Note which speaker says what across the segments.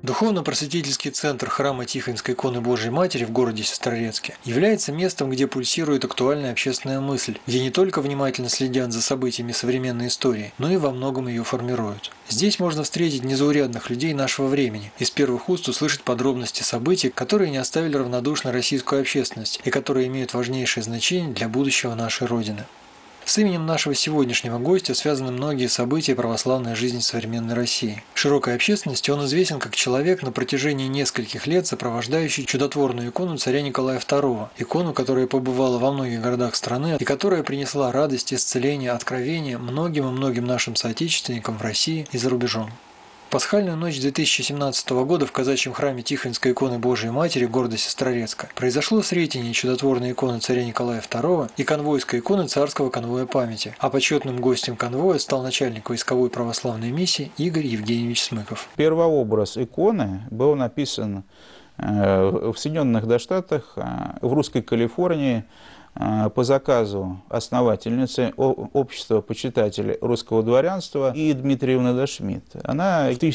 Speaker 1: Духовно-просветительский центр храма Тихвинской иконы Божией Матери в городе Сестрорецке является местом, где пульсирует актуальная общественная мысль, где не только внимательно следят за событиями современной истории, но и во многом ее формируют. Здесь можно встретить незаурядных людей нашего времени, из первых уст услышать подробности событий, которые не оставили равнодушной российскую общественность и которые имеют важнейшее значение для будущего нашей Родины. С именем нашего сегодняшнего гостя связаны многие события православной жизни современной России. Широкой общественности он известен как человек, на протяжении нескольких лет сопровождающий чудотворную икону царя Николая II, икону, которая побывала во многих городах страны и которая принесла радость, исцеление, откровение многим и многим нашим соотечественникам в России и за рубежом. Пасхальную ночь 2017 года в казачьем храме Тихвинской иконы Божией Матери города Сестрорецка произошло сретение чудотворной иконы царя Николая II и конвойской иконы царского конвоя памяти, а почетным гостем конвоя стал начальник войсковой православной миссии Игорь Евгеньевич Смыков.
Speaker 2: Первообраз иконы был написан в Соединенных Штатах, в русской Калифорнии, по заказу основательницы общества почитателей русского дворянства И. Дмитриевны Дашмидт. Она в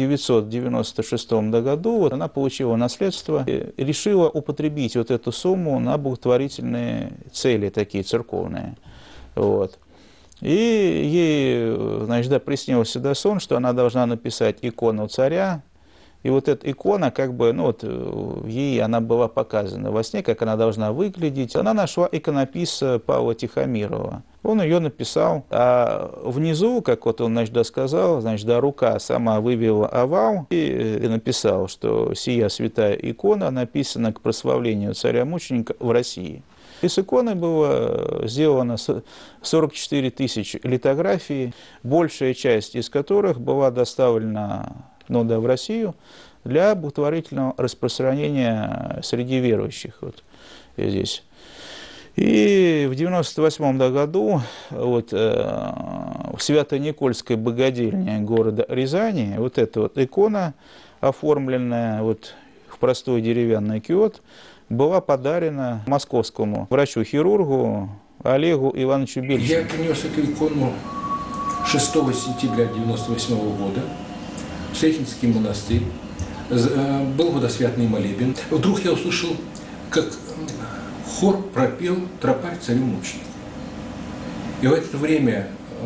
Speaker 2: 1996 году она получила наследство и решила употребить вот эту сумму на благотворительные цели, такие церковные. Вот. И ей, значит, приснился сон, что она должна написать икону царя. И вот эта икона, как бы, ну вот, ей она была показана во сне, как она должна выглядеть. Она нашла иконописца Павла Тихомирова. Он ее написал, а внизу, как вот он, значит, сказал, значит, да, рука сама вывела овал и написал, что сия святая икона написана к прославлению царя-мученика в России. И с иконой было сделано 44 тысячи литографий, большая часть из которых была доставлена в Россию для благотворительного распространения среди верующих вот здесь. И в 1998 году вот, в Свято-Никольской богадельне города Рязани вот эта вот икона, оформленная вот в простой деревянный киот, была подарена московскому врачу-хирургу Олегу Ивановичу Бельчину.
Speaker 3: Я принес эту икону 6 сентября 1998 года в Сретенский монастырь. Был водосвятный молебен. Вдруг я услышал, как хор пропел «Тропарь царю-мученику». И в это время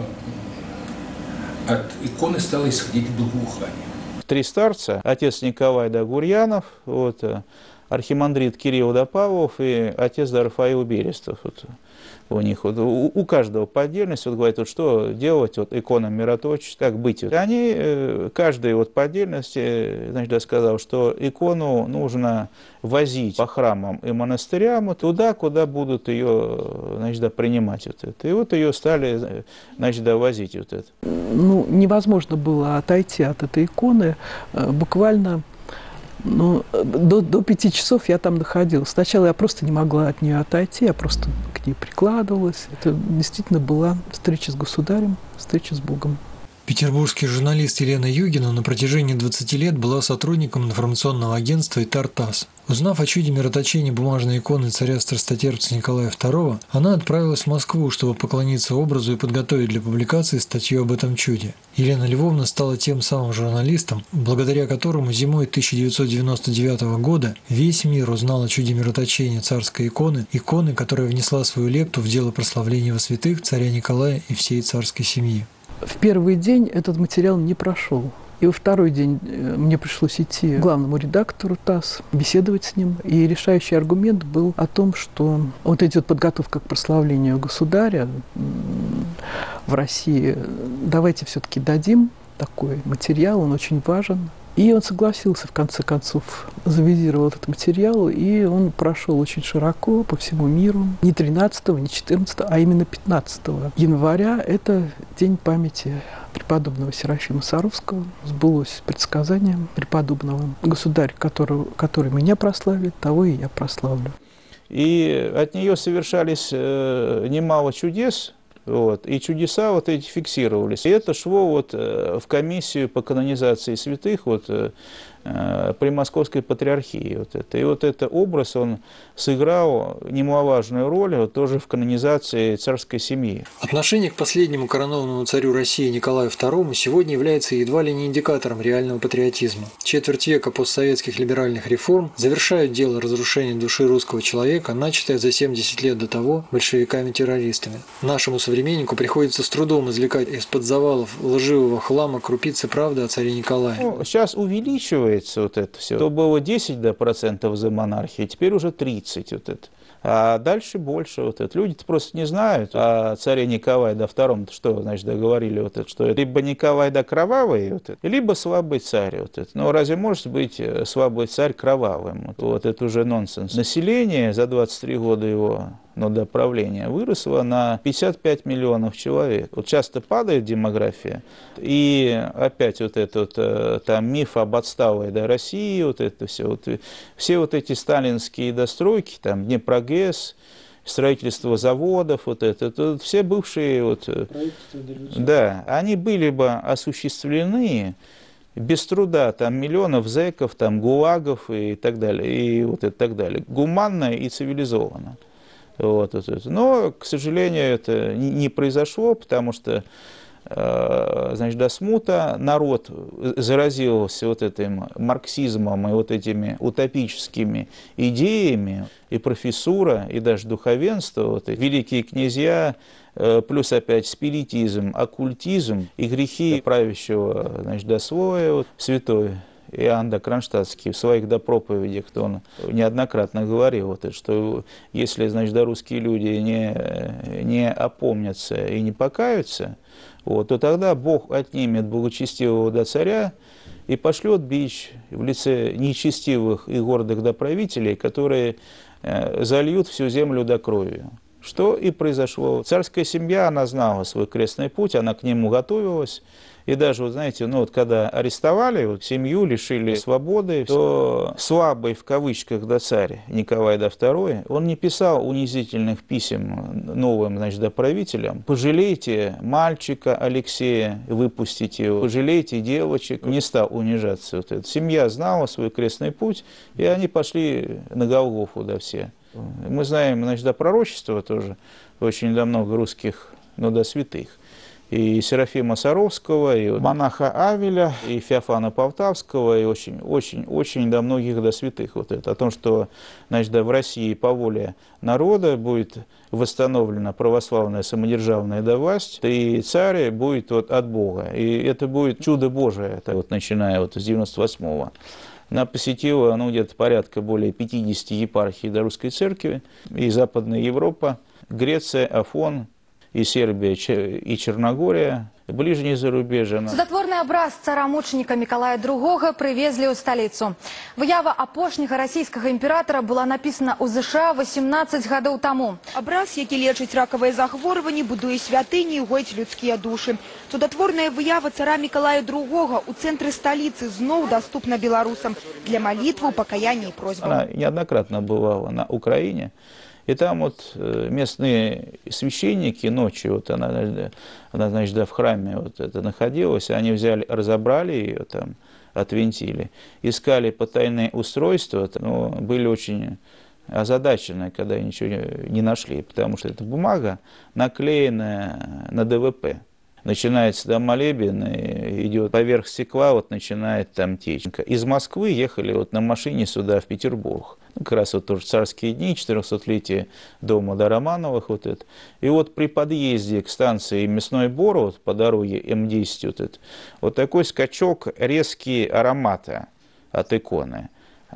Speaker 3: от иконы стало исходить благоухание.
Speaker 2: Три старца, отец Николай Гурьянов, вот, архимандрит Кирилл Павлов и отец Рафаил Берестов. Вот, у них вот, у каждого по отдельности вот, говорит, вот, что делать, вот, икона мироточия, так быть. Вот. Они, каждый вот, по отдельности, значит, сказал, что икону нужно возить по храмам и монастырям вот, туда, куда будут ее, значит, принимать. Вот это. И вот ее стали, значит, возить. Вот это.
Speaker 4: Ну, невозможно было отойти от этой иконы буквально. Ну, до 5 часов я там находилась. Сначала я просто не могла от нее отойти, я просто к ней прикладывалась. Это действительно была встреча с государем, встреча с Богом.
Speaker 1: Петербургский журналист Елена Югина на протяжении 20 лет была сотрудником информационного агентства «ИТАР-ТАСС». Узнав о чуде мироточения бумажной иконы царя-страстотерпца Николая II, она отправилась в Москву, чтобы поклониться образу и подготовить для публикации статью об этом чуде. Елена Львовна стала тем самым журналистом, благодаря которому зимой 1999 года весь мир узнал о чуде мироточения царской иконы, которая внесла свою лепту в дело прославления во святых царя Николая и всей царской семьи.
Speaker 4: В первый день этот материал не прошел. И во второй день мне пришлось идти к главному редактору ТАСС, беседовать с ним. И решающий аргумент был о том, что вот идет подготовка к прославлению государя в России. Давайте все-таки дадим такой материал, он очень важен. И он согласился, в конце концов, завизировал этот материал, и он прошел очень широко по всему миру. Не 13, не 14, а именно 15 января. Это день памяти преподобного Серафима Саровского. Сбылось предсказание преподобного. Государь, который меня прославит, того и я прославлю.
Speaker 2: И от нее совершались немало чудес. Вот, и чудеса вот эти фиксировались. И это шло вот в комиссию по канонизации святых вот, при Московской патриархии. Вот это. И вот этот образ, он сыграл немаловажную роль вот, тоже в канонизации царской семьи.
Speaker 1: Отношение к последнему коронованному царю России Николаю II сегодня является едва ли не индикатором реального патриотизма. Четверть века постсоветских либеральных реформ завершают дело разрушения души русского человека, начатое за 70 лет до того большевиками-террористами. Нашему современнику приходится с трудом извлекать из-под завалов лживого хлама крупицы правды о царе Николае.
Speaker 2: Ну, сейчас увеличивается вот это все. То было 10% за монархию, теперь уже 30%. Вот это. А дальше больше. Вот это. Люди-то просто не знают о царе Николае II, что, значит, договорили, вот это, что либо Николай да кровавый, вот это, либо слабый царь. Вот это. Но разве может быть слабый царь кровавым? Вот это уже нонсенс. Население за 23 года его до правления выросло на 55 миллионов человек. Вот часто падает демография, и опять вот этот там миф об отсталой России, вот это все вот эти сталинские достройки, там Днепрогэс, строительство заводов, вот это все бывшие вот, да, они были бы осуществлены без труда, там миллионов зэков, там гулагов и так далее, и вот это так далее, гуманно и цивилизованно. Вот. Но, к сожалению, это не произошло, потому что, значит, до смута народ заразился вот этим марксизмом и вот этими утопическими идеями, и профессура, и даже духовенство, вот, и великие князья, плюс опять спиритизм, оккультизм и грехи правящего, значит, дослоя, вот, святой Иоанн Кронштадтский в своих проповедях, он неоднократно говорил, вот, что если, значит, русские люди не опомнятся и не покаются, вот, то тогда Бог отнимет благочестивого царя и пошлет бич в лице нечестивых и гордых правителей, которые зальют всю землю кровью. Что и произошло. Царская семья, она знала свой крестный путь, она к нему готовилась. И даже, вот знаете, ну вот когда арестовали вот, семью, лишили свободы, то слабый в кавычках царь Николай II, он не писал унизительных писем новым, значит, правителям. Пожалейте мальчика Алексея, выпустите его, пожалейте девочек. Не стал унижаться. Вот это. Семья знала свой крестный путь, и они пошли на Голгофу, все. Мы знаем, значит, пророчества тоже, очень много русских, святых. И Серафима Саровского, и монаха Авеля, и Феофана Полтавского, и очень до многих святых. Вот это, о том, что, значит, в России по воле народа будет восстановлена православная самодержавная власть, и царь будет вот от Бога. И это будет чудо Божие, это вот, начиная вот с 98-го. Она посетила где-то порядка более 50 епархий Русской Церкви, и Западная Европа, Греция, Афон, и Сербия, и Черногория, ближние зарубежья.
Speaker 5: Судотворный образ цара-мученика Миколая II привезли ў столицу. Выява апошняга российского императора была написана ў США 18 гадоў таму.
Speaker 6: Образ, які лечыць ракавыя захворванні, будуе святыні і гоіць людскія душы. Судотворная выява цара Миколая II у центре столицы зноў доступна белорусам для молитвы, покаяния и просьбы.
Speaker 2: Она неоднократно бывала на Украине. И там вот местные священники ночью, вот она значит, в храме вот это находилась, они взяли, разобрали ее, там, отвинтили, искали потайные устройства, но были очень озадачены, когда ничего не нашли, потому что эта бумага наклеенная на ДВП. Начинается молебен, и идет поверх стекла, вот начинает там течь. Из Москвы ехали вот на машине сюда, в Петербург. Как раз вот тоже царские дни, 400-летие дома Романовых. Вот это. И вот при подъезде к станции Мясной Бор, вот по дороге М10, вот такой скачок, резкие ароматы от иконы.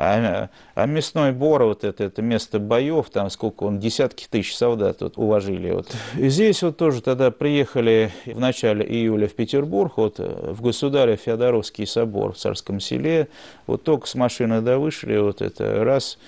Speaker 2: А Мясной Бор, вот это место боев, там сколько он, десятки тысяч солдат вот уложили. Вот. И здесь вот тоже тогда приехали в начале июля в Петербург, вот, в Государев Феодоровский собор в Царском Селе. Вот только с машины вышли, вот это раз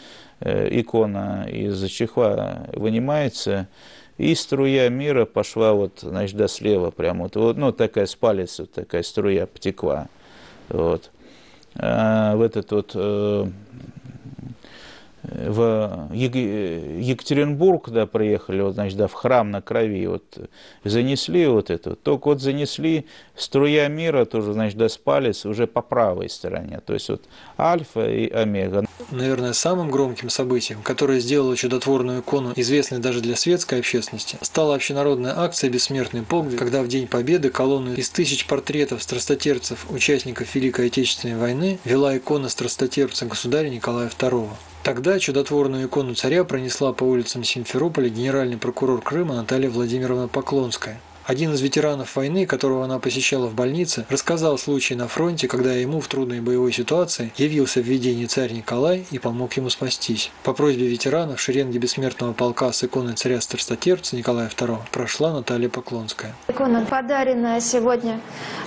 Speaker 2: икона из чехла вынимается, и струя мира пошла вот, значит, слева прямо. Вот, ну, такая с палец, вот такая струя потекла. Вот. В этот вот в Екатеринбург, когда приехали, вот, значит, да, в храм на Крови, вот, занесли вот это, только вот занесли струя мира тоже, значит, да, с палец уже по правой стороне, то есть вот альфа и омега.
Speaker 1: Наверное, самым громким событием, которое сделало чудотворную икону известной даже для светской общественности, стала общенародная акция «Бессмертный полк», когда в День Победы колонну из 1000 портретов страстотерпцев, участников Великой Отечественной войны, вела икона страстотерпца государя Николая II. Тогда чудотворную икону царя пронесла по улицам Симферополя генеральный прокурор Крыма Наталья Владимировна Поклонская. Один из ветеранов войны, которого она посещала в больнице, рассказал случай на фронте, когда ему в трудной боевой ситуации явился в видении царь Николай и помог ему спастись. По просьбе ветеранов шеренги бессмертного полка с иконой царя страстотерпца Николая II прошла Наталья Поклонская.
Speaker 7: Икона, подаренная сегодня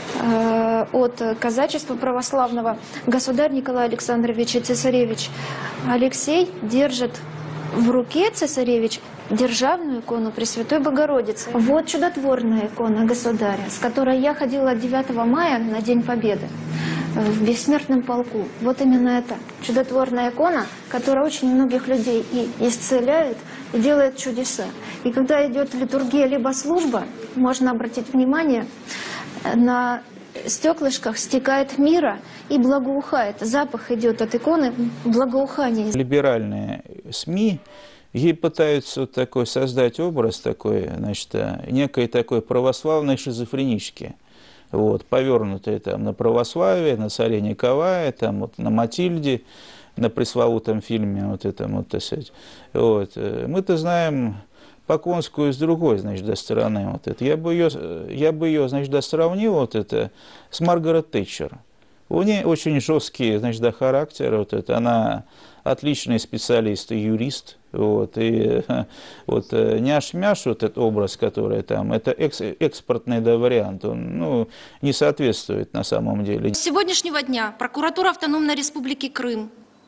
Speaker 7: от казачества православного, государь Николай Александрович и цесаревич Алексей держит в руке цесаревич державную икону Пресвятой Богородицы. Вот чудотворная икона государя, с которой я ходила 9 мая на День Победы в Бессмертном полку. Вот именно это чудотворная икона, которая очень многих людей и исцеляет, и делает чудеса. И когда идет литургия либо служба, можно обратить внимание, на стеклышках стекает мира и благоухает. Запах идет от иконы, благоухание.
Speaker 2: Либеральные СМИ ей пытаются вот такой создать образ такой, значит, некой такой православной шизофренички, вот, повернутой там на православие, на царе Николая, там вот на Матильде, на пресловутом фильме вот этом вот, так сказать. Вот. Мы-то знаем Поклонскую с другой, значит, до стороны вот это. Я бы ее, значит, да, сравнил вот это с Маргарет Тэтчер. У нее очень жесткий, значит, да, характер, вот это. Она отличный специалист и юрист, вот, и вот няш-мяш, вот этот образ, который там, это экспортный, да, вариант, он, ну, не соответствует на самом деле.
Speaker 8: С сегодняшнего дня прокуратура Автономной Республики Крым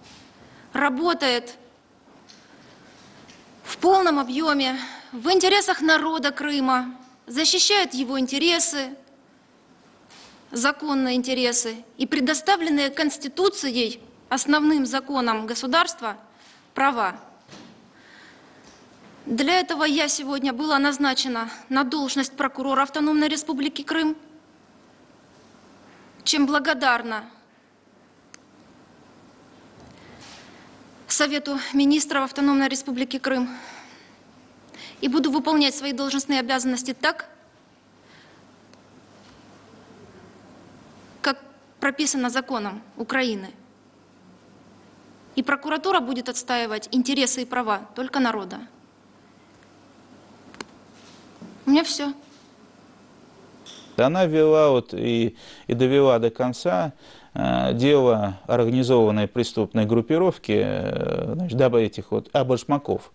Speaker 8: работает в полном объеме, в интересах народа Крыма, защищает его интересы, законные интересы и предоставленные Конституцией, основным законом государства, права. Для этого я сегодня была назначена на должность прокурора Автономной Республики Крым, чем благодарна Совету министров Автономной Республики Крым, и буду выполнять свои должностные обязанности так, как прописано законом Украины. И прокуратура будет отстаивать интересы и права только народа. У меня все.
Speaker 2: Она вела вот и довела до конца дело организованной преступной группировки, значит, дабы этих вот башмаков.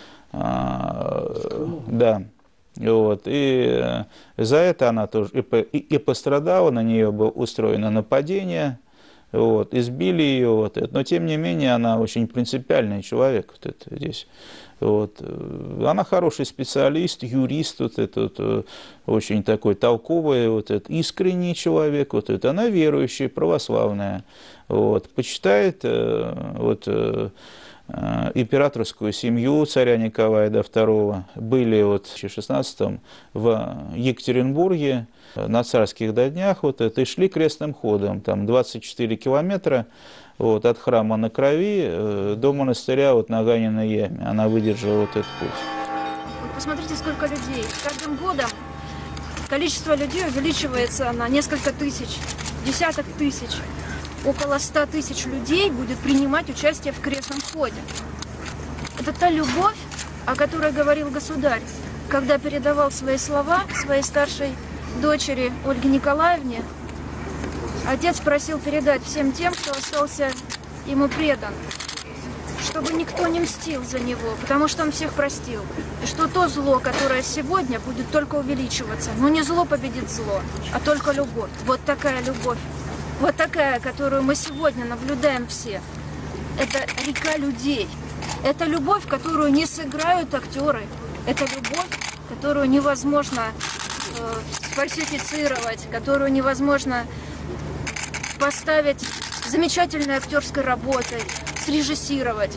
Speaker 2: Да. Вот. И за это она тоже и пострадала, на нее было устроено нападение, вот, избили ее. Вот, но тем не менее она очень принципиальный человек вот это, здесь. Вот. Она хороший специалист, юрист, вот этот, очень такой толковый, вот этот, искренний человек, вот это. Она верующая, православная, вот. Почитает вот, императорскую семью царя Николая II. Были вот в 2016-м в Екатеринбурге на царских днях вот это, и шли крестным ходом, там 24 километра. Вот, от храма на Крови до монастыря вот, на Ганиной яме. Она выдержала вот этот путь.
Speaker 8: Посмотрите, сколько людей. С каждым годом количество людей увеличивается на несколько тысяч, десяток тысяч. Около 100 тысяч людей будет принимать участие в крестном ходе. Это та любовь, о которой говорил государь, когда передавал свои слова своей старшей дочери Ольге Николаевне. Отец просил передать всем тем, кто остался ему предан, чтобы никто не мстил за него, потому что он всех простил. И что то зло, которое сегодня, будет только увеличиваться. Но не зло победит зло, а только любовь. Вот такая любовь, вот такая, которую мы сегодня наблюдаем все. Это река людей. Это любовь, которую не сыграют актеры. Это любовь, которую невозможно фальсифицировать, которую невозможно поставить замечательной актерской работой, срежиссировать.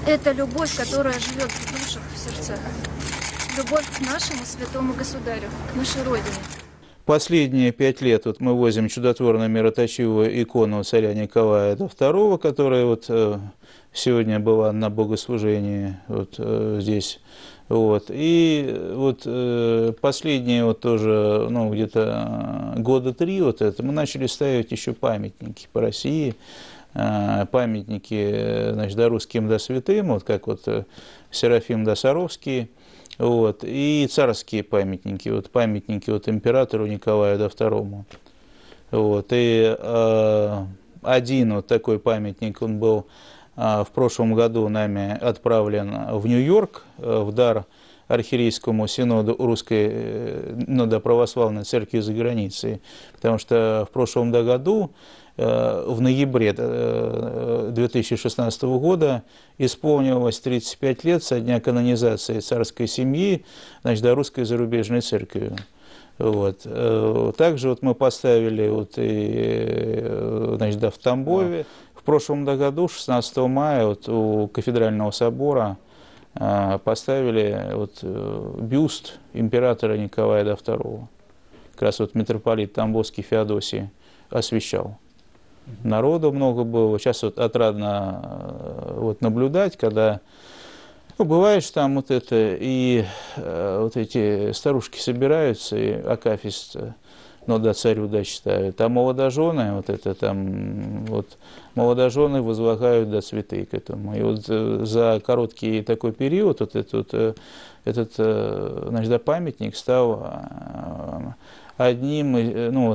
Speaker 8: Это любовь, которая живет в душах, в сердцах. Любовь к нашему святому государю, к нашей Родине.
Speaker 2: Последние 5 лет вот мы возим чудотворную мироточивую икону царя Николая II, которая вот сегодня была на богослужении вот здесь. Вот. И вот последние вот тоже, ну, где-то года 3 вот это, мы начали ставить еще памятники по России, памятники, значит, да русским, да святым, вот как вот Серафим да Саровский, вот, и царские памятники, вот памятники вот императору Николаю II. Вот, и один вот такой памятник, он был в прошлом году нами отправлен в Нью-Йорк в дар архиерейскому синоду Русской православной церкви за границей, потому что в прошлом году, в ноябре 2016 года, исполнилось 35 лет со дня канонизации царской семьи, значит, да, Русской зарубежной церкви. Вот. Также вот мы поставили вот и, значит, да, в Тамбове. В прошлом году, 16 мая, вот у кафедрального собора поставили вот бюст императора Николая II. Как раз вот митрополит Тамбовский Феодосий освящал. Народу много было. Сейчас вот отрадно вот наблюдать, когда бываешь там вот это, и вот эти старушки собираются, и акафист, ну да, царю да читают, а молодожены, вот это там, вот молодожены возлагают да цветы к этому. И вот за короткий такой период вот этот значит, да, памятник стал одной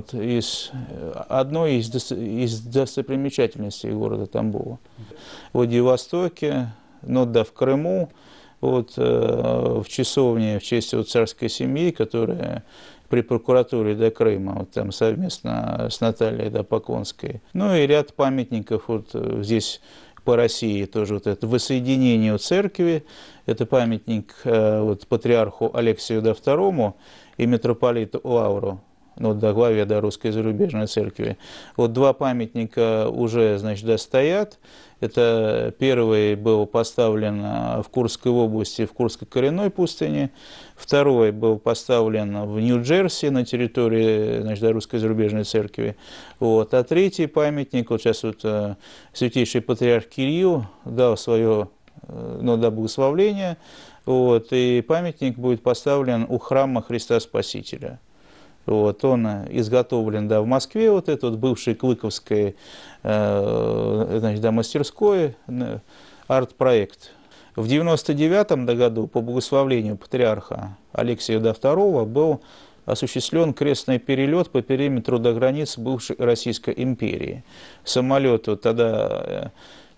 Speaker 2: из достопримечательностей города Тамбова. В Владивостоке, ну да, в Крыму, вот, в часовне в честь вот царской семьи, которая при прокуратуре до Крыма, вот там совместно с Натальей Поклонской. Ну и ряд памятников вот здесь по России тоже вот это воссоединение церкви, это памятник вот патриарху Алексию II и митрополиту Лавру, ну, до главе до Русской зарубежной церкви. Вот 2 памятника уже, значит, да, стоят. Это первый был поставлен в Курской области, в Курской коренной пустыне. Второй был поставлен в Нью-Джерси на территории, значит, да, Русской зарубежной церкви. Вот. А третий памятник, вот сейчас вот святейший патриарх Кирилл дал свое, ну, да, благословление. Вот. И памятник будет поставлен у храма Христа Спасителя. Вот, он изготовлен, да, в Москве, вот это вот бывшей Клыковской, значит, да, мастерской, арт-проект. В 1999 году по благословлению патриарха Алексия II был осуществлен крестный перелет по периметру до границ бывшей Российской империи. Самолет вот тогда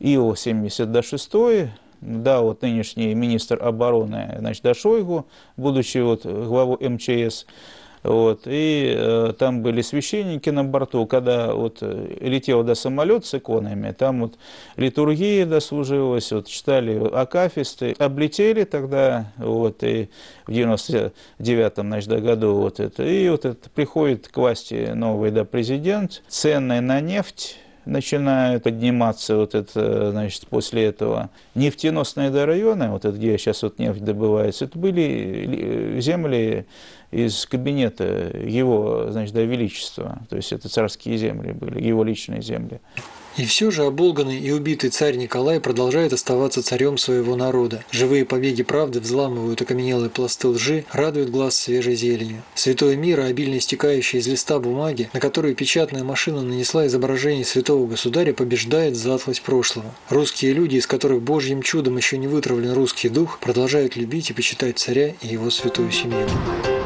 Speaker 2: Ил-76, да, вот нынешний министр обороны, значит, да, Шойгу, будучи вот главой МЧС. Вот, и там были священники на борту, когда вот летел до самолет с иконами, там вот литургия дослужилась, вот читали акафисты, облетели тогда, вот, и в 99-м, значит, году вот это, и вот это приходит к власти новый, да, президент, цены на нефть начинают подниматься, вот это, значит, после этого нефтеносные районы, вот это, где сейчас вот нефть добывается, это были земли из кабинета его, значит, да, величества, то есть это царские земли были, его личные земли.
Speaker 1: И все же оболганный и убитый царь Николай продолжает оставаться царем своего народа. Живые побеги правды взламывают окаменелые пласты лжи, радуют глаз свежей зеленью. Святое мира, обильно истекающее из листа бумаги, на которую печатная машина нанесла изображение святого государя, побеждает затлость прошлого. Русские люди, из которых божьим чудом еще не вытравлен русский дух, продолжают любить и почитать царя и его святую семью.